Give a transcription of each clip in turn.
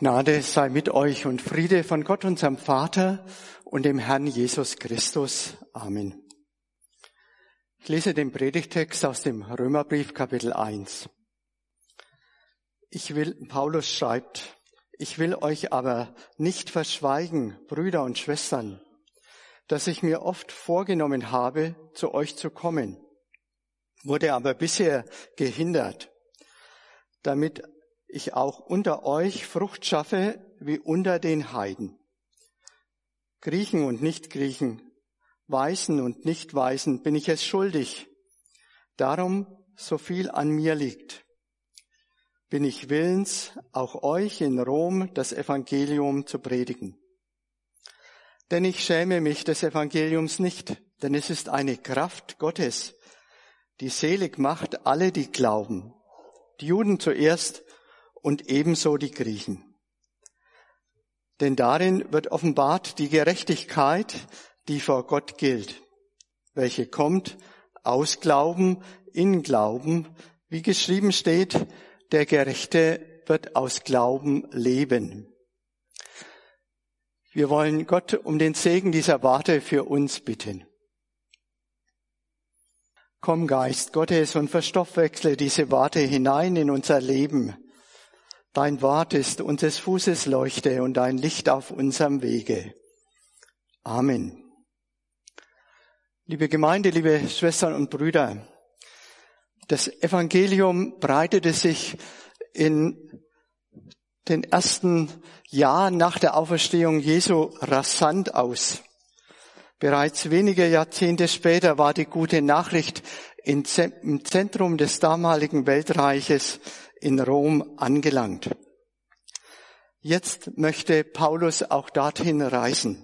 Gnade sei mit euch und Friede von Gott, unserem Vater und dem Herrn Jesus Christus. Amen. Ich lese den Predigtext aus dem Römerbrief, Kapitel 1. Paulus schreibt, ich will euch aber nicht verschweigen, Brüder und Schwestern, dass ich mir oft vorgenommen habe, zu euch zu kommen, wurde aber bisher gehindert, damit ich auch unter euch Frucht schaffe wie unter den Heiden. Griechen und Nichtgriechen, Weisen und Nichtweisen bin ich es schuldig. Darum, so viel an mir liegt, bin ich willens, auch euch in Rom das Evangelium zu predigen. Denn ich schäme mich des Evangeliums nicht, denn es ist eine Kraft Gottes, die selig macht alle, die glauben. Die Juden zuerst und ebenso die Griechen. Denn darin wird offenbart die Gerechtigkeit, die vor Gott gilt, welche kommt aus Glauben in Glauben, wie geschrieben steht, der Gerechte wird aus Glauben leben. Wir wollen Gott um den Segen dieser Worte für uns bitten. Komm, Geist Gottes, und verstoffwechsle diese Worte hinein in unser Leben. Dein Wort ist unseres Fußes Leuchte und ein Licht auf unserem Wege. Amen. Liebe Gemeinde, liebe Schwestern und Brüder, das Evangelium breitete sich in den ersten Jahren nach der Auferstehung Jesu rasant aus. Bereits wenige Jahrzehnte später war die gute Nachricht im Zentrum des damaligen Weltreiches in Rom angelangt. Jetzt möchte Paulus auch dorthin reisen.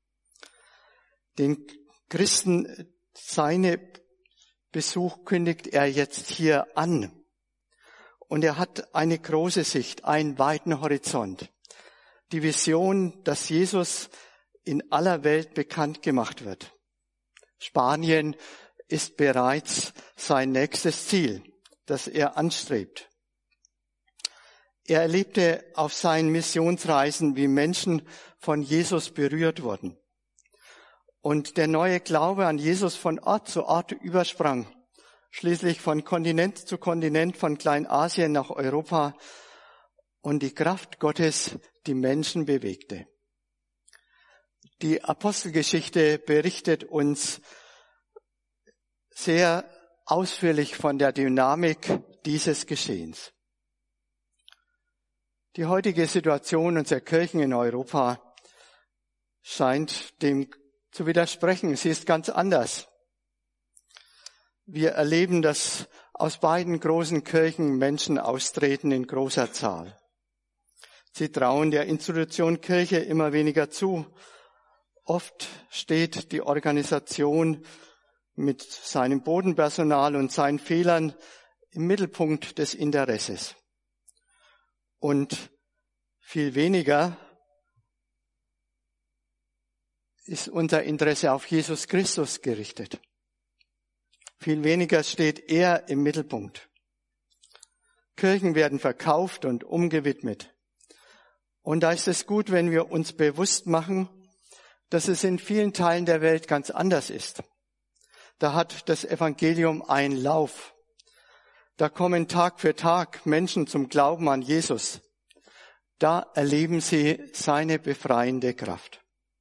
Den Christen seine Besuch kündigt er jetzt hier an. Und er hat eine große Sicht, einen weiten Horizont. Die Vision, dass Jesus in aller Welt bekannt gemacht wird. Spanien ist bereits sein nächstes Ziel, das er anstrebt. Er erlebte auf seinen Missionsreisen, wie Menschen von Jesus berührt wurden. Und der neue Glaube an Jesus von Ort zu Ort übersprang, schließlich von Kontinent zu Kontinent, von Kleinasien nach Europa, und die Kraft Gottes die Menschen bewegte. Die Apostelgeschichte berichtet uns sehr ausführlich von der Dynamik dieses Geschehens. Die heutige Situation unserer Kirchen in Europa scheint dem zu widersprechen. Sie ist ganz anders. Wir erleben, dass aus beiden großen Kirchen Menschen austreten in großer Zahl. Sie trauen der Institution Kirche immer weniger zu. Oft steht die Organisation mit seinem Bodenpersonal und seinen Fehlern im Mittelpunkt des Interesses. Und viel weniger ist unser Interesse auf Jesus Christus gerichtet. Viel weniger steht er im Mittelpunkt. Kirchen werden verkauft und umgewidmet. Und da ist es gut, wenn wir uns bewusst machen, dass es in vielen Teilen der Welt ganz anders ist. Da hat das Evangelium einen Lauf. Da kommen Tag für Tag Menschen zum Glauben an Jesus. Da erleben sie seine befreiende Kraft.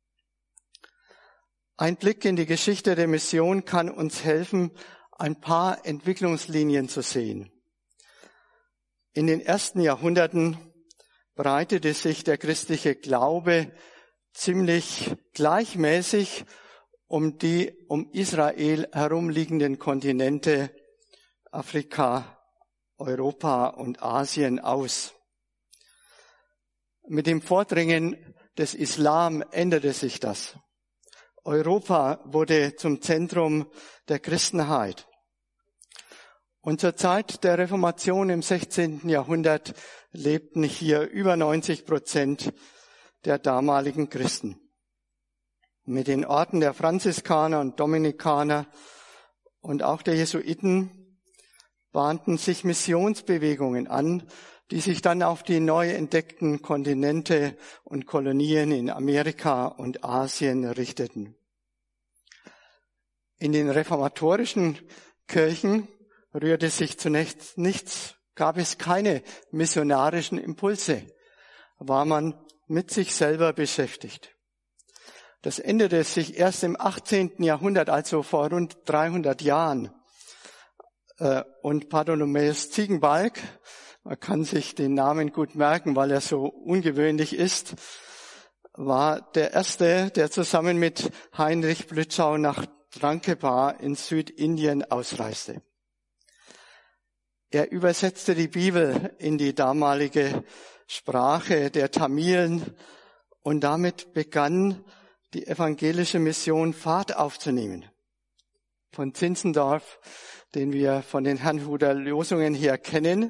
Ein Blick in die Geschichte der Mission kann uns helfen, ein paar Entwicklungslinien zu sehen. In den ersten Jahrhunderten breitete sich der christliche Glaube ziemlich gleichmäßig um die um Israel herumliegenden Kontinente Afrika, Europa und Asien aus. Mit dem Vordringen des Islam änderte sich das. Europa wurde zum Zentrum der Christenheit. Und zur Zeit der Reformation im 16. Jahrhundert lebten hier über 90% der damaligen Christen. Mit den Orten der Franziskaner und Dominikaner und auch der Jesuiten bahnten sich Missionsbewegungen an, die sich dann auf die neu entdeckten Kontinente und Kolonien in Amerika und Asien richteten. In den reformatorischen Kirchen rührte sich zunächst nichts, gab es keine missionarischen Impulse, war man mit sich selber beschäftigt. Das änderte sich erst im 18. Jahrhundert, also vor rund 300 Jahren. Und Bartholomäus Ziegenbalg, man kann sich den Namen gut merken, weil er so ungewöhnlich ist, war der Erste, der zusammen mit Heinrich Blütschau nach Trankebar in Südindien ausreiste. Er übersetzte die Bibel in die damalige Sprache der Tamilen und damit begann die evangelische Mission Fahrt aufzunehmen. Von Zinzendorf, den wir von den Herrnhuter Losungen her kennen,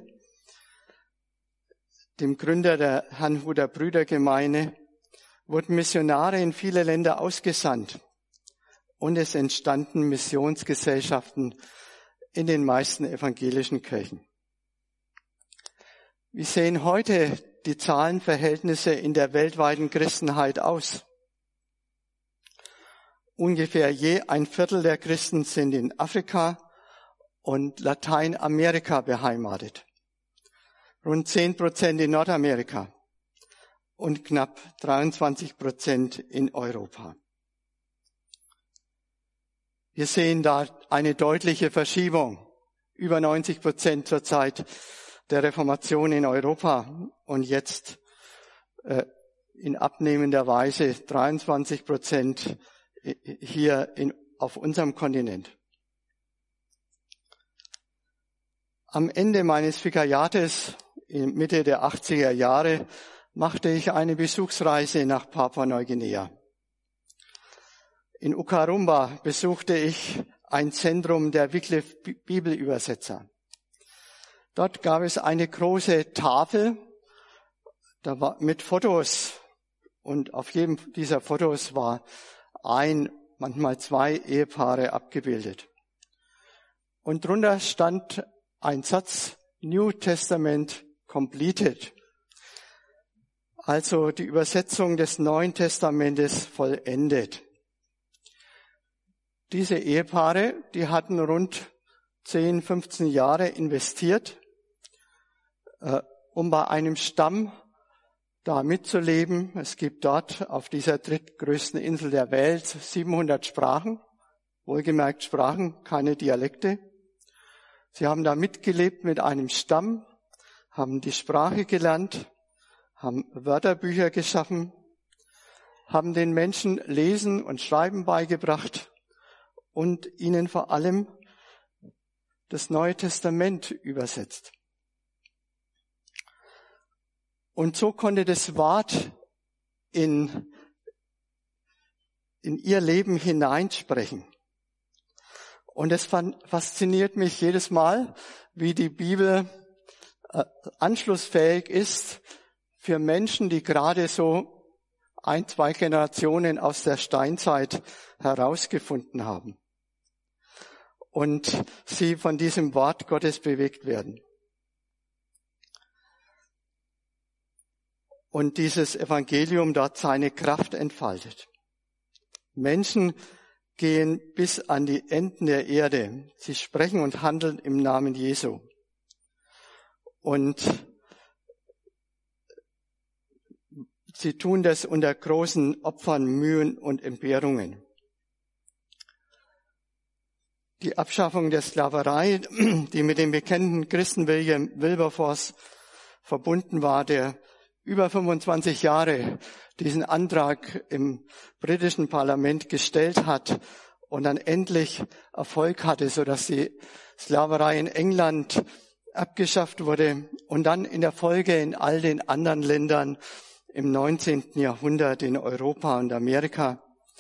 dem Gründer der Herrnhuter Brüdergemeine, wurden Missionare in viele Länder ausgesandt und es entstanden Missionsgesellschaften in den meisten evangelischen Kirchen. Wie sehen heute die Zahlenverhältnisse in der weltweiten Christenheit aus? Ungefähr je 1/4 der Christen sind in Afrika und Lateinamerika beheimatet. Rund 10% in Nordamerika und knapp 23% in Europa. Wir sehen da eine deutliche Verschiebung. Über 90% zur Zeit der Reformation in Europa und jetzt in abnehmender Weise 23% hier auf unserem Kontinent. Am Ende meines Vikariates, in Mitte der 80er Jahre, machte ich eine Besuchsreise nach Papua-Neuguinea. In Ukarumba besuchte ich ein Zentrum der Wycliffe Bibelübersetzer. Dort gab es eine große Tafel, da war mit Fotos, und auf jedem dieser Fotos war ein, manchmal 2 Ehepaare abgebildet. Und drunter stand ein Satz, New Testament completed. Also die Übersetzung des Neuen Testamentes vollendet. Diese Ehepaare, die hatten rund 10, 15 Jahre investiert, um bei einem Stamm da mitzuleben. Es gibt dort auf dieser drittgrößten Insel der Welt 700 Sprachen, wohlgemerkt Sprachen, keine Dialekte. Sie haben da mitgelebt mit einem Stamm, haben die Sprache gelernt, haben Wörterbücher geschaffen, haben den Menschen Lesen und Schreiben beigebracht und ihnen vor allem das Neue Testament übersetzt. Und so konnte das Wort in ihr Leben hineinsprechen. Und es fasziniert mich jedes Mal, wie die Bibel anschlussfähig ist für Menschen, die gerade so 1, 2 Generationen aus der Steinzeit herausgefunden haben und sie von diesem Wort Gottes bewegt werden. Und dieses Evangelium dort seine Kraft entfaltet. Menschen gehen bis an die Enden der Erde. Sie sprechen und handeln im Namen Jesu. Und sie tun das unter großen Opfern, Mühen und Entbehrungen. Die Abschaffung der Sklaverei, die mit dem bekannten Christen William Wilberforce verbunden war, der über 25 Jahre diesen Antrag im britischen Parlament gestellt hat und dann endlich Erfolg hatte, sodass die Sklaverei in England abgeschafft wurde und dann in der Folge in all den anderen Ländern im 19. Jahrhundert in Europa und Amerika.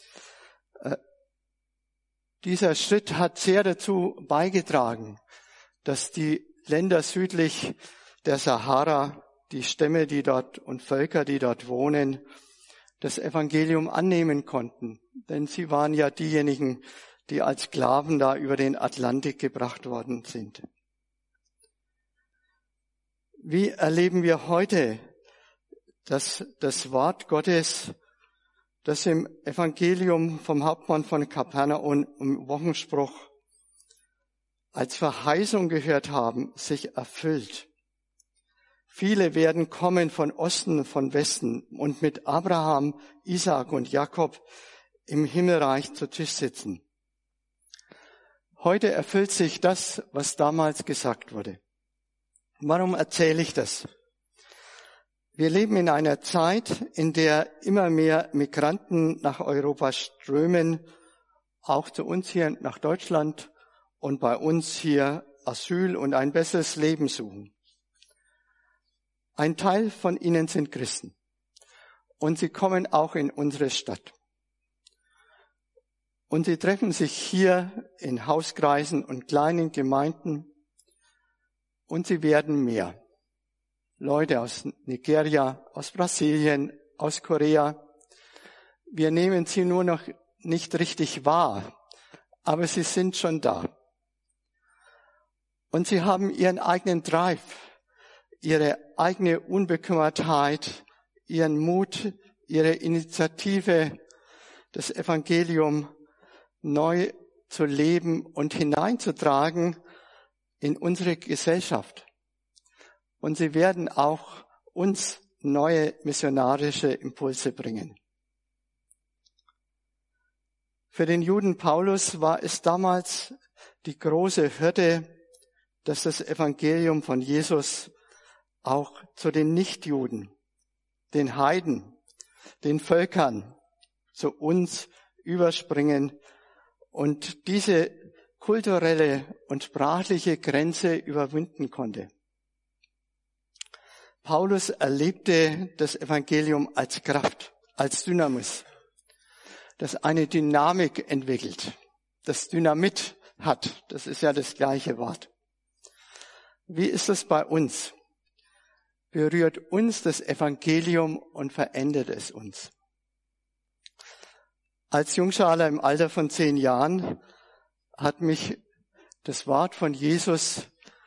Dieser Schritt hat sehr dazu beigetragen, dass die Länder südlich der Sahara, die Stämme, die dort und Völker, die dort wohnen, das Evangelium annehmen konnten. Denn sie waren ja diejenigen, die als Sklaven da über den Atlantik gebracht worden sind. Wie erleben wir heute das Wort Gottes, das im Evangelium vom Hauptmann von Kapernaum im Wochenspruch als Verheißung gehört haben, sich erfüllt? Viele werden kommen von Osten, von Westen und mit Abraham, Isaak und Jakob im Himmelreich zu Tisch sitzen. Heute erfüllt sich das, was damals gesagt wurde. Warum erzähle ich das? Wir leben in einer Zeit, in der immer mehr Migranten nach Europa strömen, auch zu uns hier nach Deutschland und bei uns hier Asyl und ein besseres Leben suchen. Ein Teil von ihnen sind Christen und sie kommen auch in unsere Stadt. Und sie treffen sich hier in Hauskreisen und kleinen Gemeinden und sie werden mehr. Leute aus Nigeria, aus Brasilien, aus Korea. Wir nehmen sie nur noch nicht richtig wahr, aber sie sind schon da. Und sie haben ihren eigenen Drive, ihre eigene Unbekümmertheit, ihren Mut, ihre Initiative, das Evangelium neu zu leben und hineinzutragen in unsere Gesellschaft. Und sie werden auch uns neue missionarische Impulse bringen. Für den Juden Paulus war es damals die große Hürde, dass das Evangelium von Jesus auch zu den Nichtjuden, den Heiden, den Völkern, zu uns überspringen und diese kulturelle und sprachliche Grenze überwinden konnte. Paulus erlebte das Evangelium als Kraft, als Dynamis, das eine Dynamik entwickelt, das Dynamit hat. Das ist ja das gleiche Wort. Wie ist es bei uns? Berührt uns das Evangelium und verändert es uns? Als Jungschaler im Alter von 10 Jahren hat mich das Wort von Jesus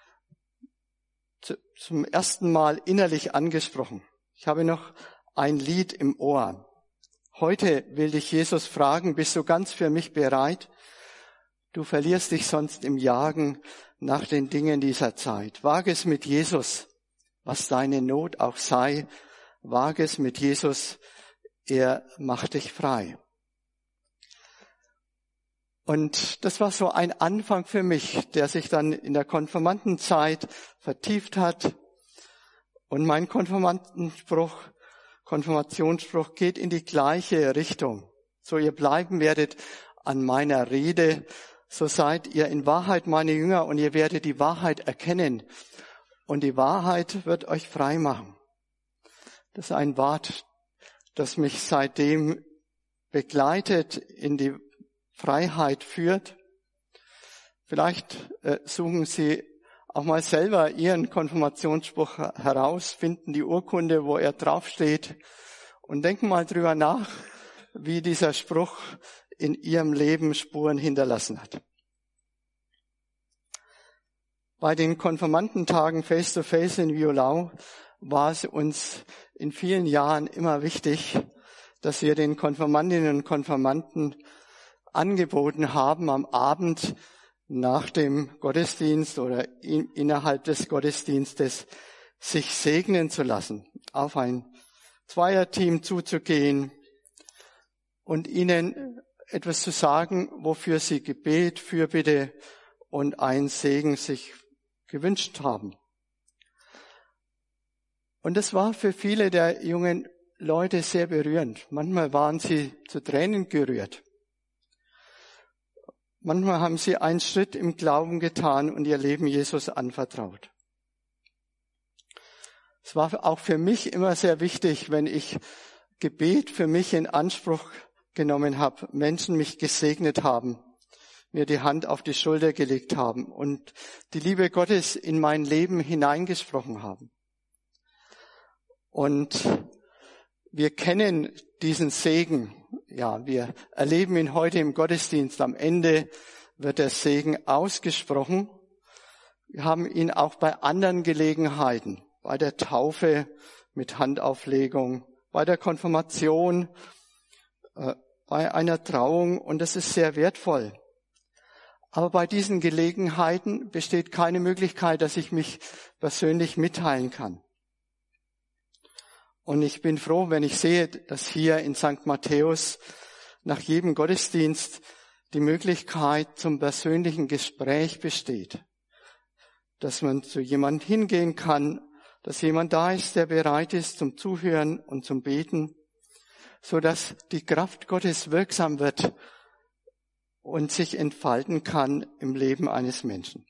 zum ersten Mal innerlich angesprochen. Ich habe noch ein Lied im Ohr. Heute will dich Jesus fragen, bist du ganz für mich bereit? Du verlierst dich sonst im Jagen nach den Dingen dieser Zeit. Wage es mit Jesus, was deine Not auch sei. Wage es mit Jesus, er macht dich frei. Und das war so ein Anfang für mich, der sich dann in der Konfirmandenzeit vertieft hat. Und mein Konfirmationsspruch geht in die gleiche Richtung. So ihr bleiben werdet an meiner Rede, so seid ihr in Wahrheit meine Jünger und ihr werdet die Wahrheit erkennen. Und die Wahrheit wird euch frei machen. Das ist ein Wort, das mich seitdem begleitet, in die Freiheit führt. Vielleicht suchen Sie auch mal selber Ihren Konfirmationsspruch heraus, finden die Urkunde, wo er draufsteht und denken mal drüber nach, wie dieser Spruch in Ihrem Leben Spuren hinterlassen hat. Bei den Konfirmandentagen Face-to-Face in Violau war es uns in vielen Jahren immer wichtig, dass wir den Konfirmandinnen und Konfirmanden angeboten haben, am Abend nach dem Gottesdienst oder innerhalb des Gottesdienstes sich segnen zu lassen, auf ein Zweierteam zuzugehen und ihnen etwas zu sagen, wofür sie Gebet, Fürbitte und einen Segen sich gewünscht haben. Und das war für viele der jungen Leute sehr berührend. Manchmal waren sie zu Tränen gerührt. Manchmal haben sie einen Schritt im Glauben getan und ihr Leben Jesus anvertraut. Es war auch für mich immer sehr wichtig, wenn ich Gebet für mich in Anspruch genommen habe, Menschen mich gesegnet haben, mir die Hand auf die Schulter gelegt haben und die Liebe Gottes in mein Leben hineingesprochen haben. Und wir kennen diesen Segen. Ja, wir erleben ihn heute im Gottesdienst. Am Ende wird der Segen ausgesprochen. Wir haben ihn auch bei anderen Gelegenheiten, bei der Taufe mit Handauflegung, bei der Konfirmation, bei einer Trauung, und das ist sehr wertvoll. Aber bei diesen Gelegenheiten besteht keine Möglichkeit, dass ich mich persönlich mitteilen kann. Und ich bin froh, wenn ich sehe, dass hier in St. Matthäus nach jedem Gottesdienst die Möglichkeit zum persönlichen Gespräch besteht. Dass man zu jemandem hingehen kann, dass jemand da ist, der bereit ist zum Zuhören und zum Beten, so dass die Kraft Gottes wirksam wird und sich entfalten kann im Leben eines Menschen.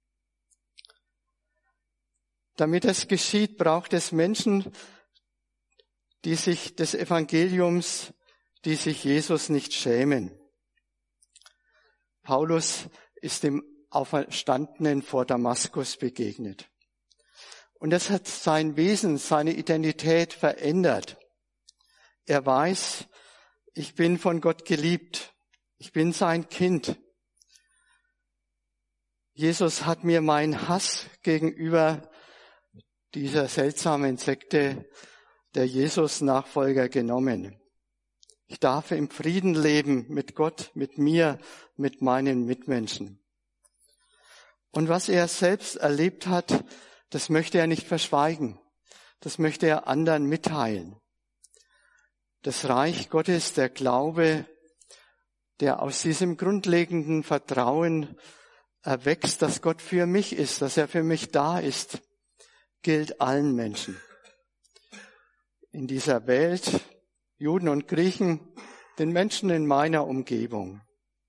Damit das geschieht, braucht es Menschen, die sich des Evangeliums, die sich Jesus nicht schämen. Paulus ist dem Auferstandenen vor Damaskus begegnet. Und das hat sein Wesen, seine Identität verändert. Er weiß, ich bin von Gott geliebt. Ich bin sein Kind. Jesus hat mir meinen Hass gegenüber dieser seltsamen Sekte der Jesus-Nachfolger genommen. Ich darf im Frieden leben mit Gott, mit mir, mit meinen Mitmenschen. Und was er selbst erlebt hat, das möchte er nicht verschweigen. Das möchte er anderen mitteilen. Das Reich Gottes, der Glaube, der aus diesem grundlegenden Vertrauen erwächst, dass Gott für mich ist, dass er für mich da ist, gilt allen Menschen. In dieser Welt, Juden und Griechen, den Menschen in meiner Umgebung.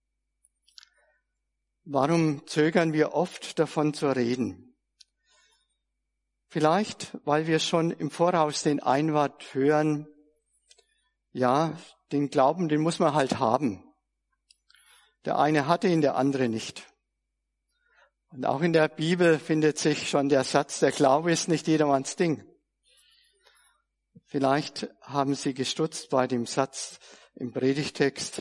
Warum zögern wir oft davon zu reden? Vielleicht, weil wir schon im Voraus den Einwand hören, ja, den Glauben, den muss man halt haben. Der eine hatte ihn, der andere nicht. Und auch in der Bibel findet sich schon der Satz, der Glaube ist nicht jedermanns Ding. Vielleicht haben Sie gestutzt bei dem Satz im Predigtext.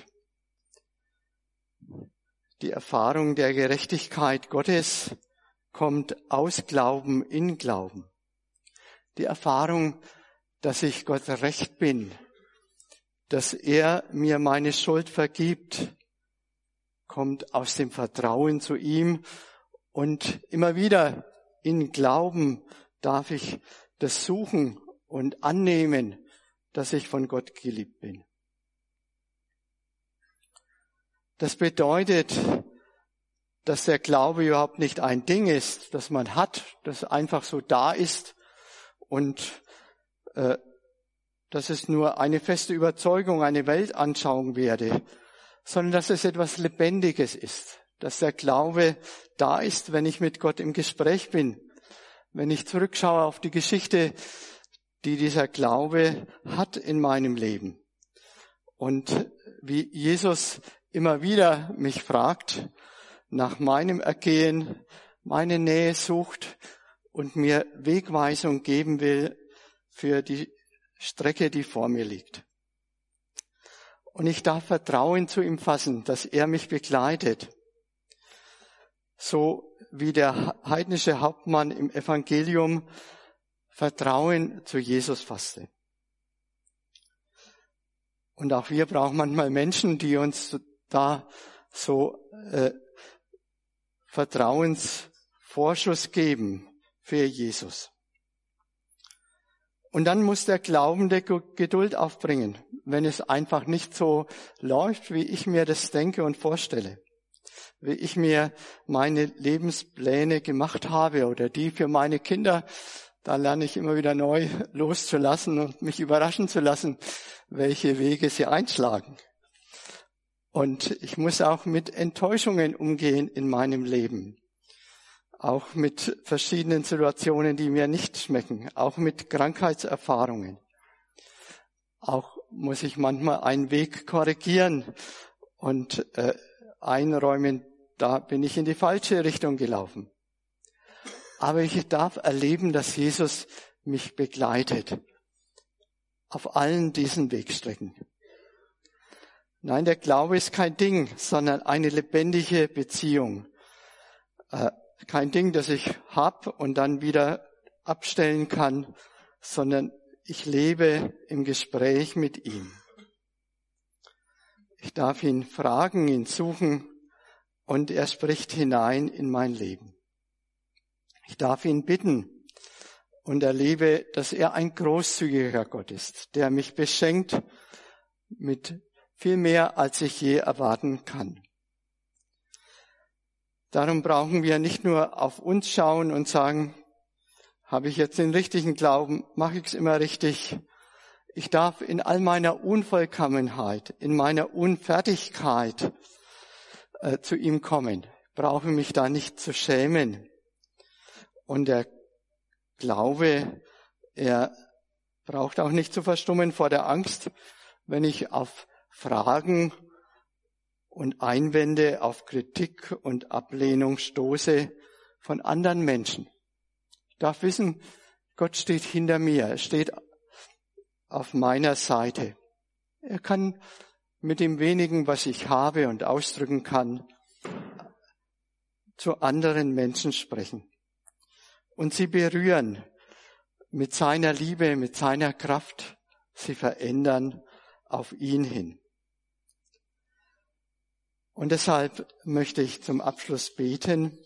Die Erfahrung der Gerechtigkeit Gottes kommt aus Glauben in Glauben. Die Erfahrung, dass ich Gott recht bin, dass er mir meine Schuld vergibt, kommt aus dem Vertrauen zu ihm. Und immer wieder in Glauben darf ich das suchen und annehmen, dass ich von Gott geliebt bin. Das bedeutet, dass der Glaube überhaupt nicht ein Ding ist, das man hat, das einfach so da ist und dass es nur eine feste Überzeugung, eine Weltanschauung werde, sondern dass es etwas Lebendiges ist, dass der Glaube da ist, wenn ich mit Gott im Gespräch bin, wenn ich zurückschaue auf die Geschichte, die dieser Glaube hat in meinem Leben. Und wie Jesus immer wieder mich fragt, nach meinem Ergehen, meine Nähe sucht und mir Wegweisung geben will für die Strecke, die vor mir liegt. Und ich darf Vertrauen zu ihm fassen, dass er mich begleitet. So wie der heidnische Hauptmann im Evangelium Vertrauen zu Jesus fasste. Und auch wir brauchen manchmal Menschen, die uns da so Vertrauensvorschuss geben für Jesus. Und dann muss der Glaubende Geduld aufbringen, wenn es einfach nicht so läuft, wie ich mir das denke und vorstelle. Wie ich mir meine Lebenspläne gemacht habe oder die für meine Kinder. Da lerne ich immer wieder neu loszulassen und mich überraschen zu lassen, welche Wege sie einschlagen. Und ich muss auch mit Enttäuschungen umgehen in meinem Leben. Auch mit verschiedenen Situationen, die mir nicht schmecken. Auch mit Krankheitserfahrungen. Auch muss ich manchmal einen Weg korrigieren und einräumen, da bin ich in die falsche Richtung gelaufen. Aber ich darf erleben, dass Jesus mich begleitet auf allen diesen Wegstrecken. Nein, der Glaube ist kein Ding, sondern eine lebendige Beziehung. Kein Ding, das ich hab und dann wieder abstellen kann, sondern ich lebe im Gespräch mit ihm. Ich darf ihn fragen, ihn suchen und er spricht hinein in mein Leben. Ich darf ihn bitten und erlebe, dass er ein großzügiger Gott ist, der mich beschenkt mit viel mehr, als ich je erwarten kann. Darum brauchen wir nicht nur auf uns schauen und sagen, habe ich jetzt den richtigen Glauben, mache ich es immer richtig. Ich darf in all meiner Unvollkommenheit, in meiner Unfertigkeit zu ihm kommen. Brauche mich da nicht zu schämen. Und der Glaube, er braucht auch nicht zu verstummen vor der Angst, wenn ich auf Fragen und Einwände, auf Kritik und Ablehnung stoße von anderen Menschen. Ich darf wissen, Gott steht hinter mir, er steht auf meiner Seite. Er kann mit dem wenigen, was ich habe und ausdrücken kann, zu anderen Menschen sprechen und sie berühren mit seiner Liebe, mit seiner Kraft, sie verändern auf ihn hin. Und deshalb möchte ich zum Abschluss beten.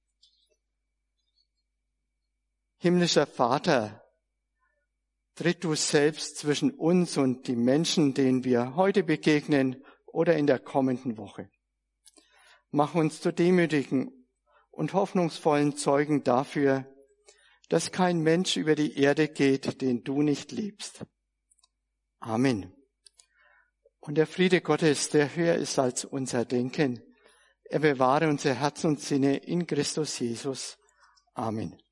Himmlischer Vater, tritt du selbst zwischen uns und die Menschen, denen wir heute begegnen oder in der kommenden Woche. Mach uns zu demütigen und hoffnungsvollen Zeugen dafür, dass kein Mensch über die Erde geht, den du nicht liebst. Amen. Und der Friede Gottes, der höher ist als unser Denken, er bewahre unser Herz und Sinne in Christus Jesus. Amen.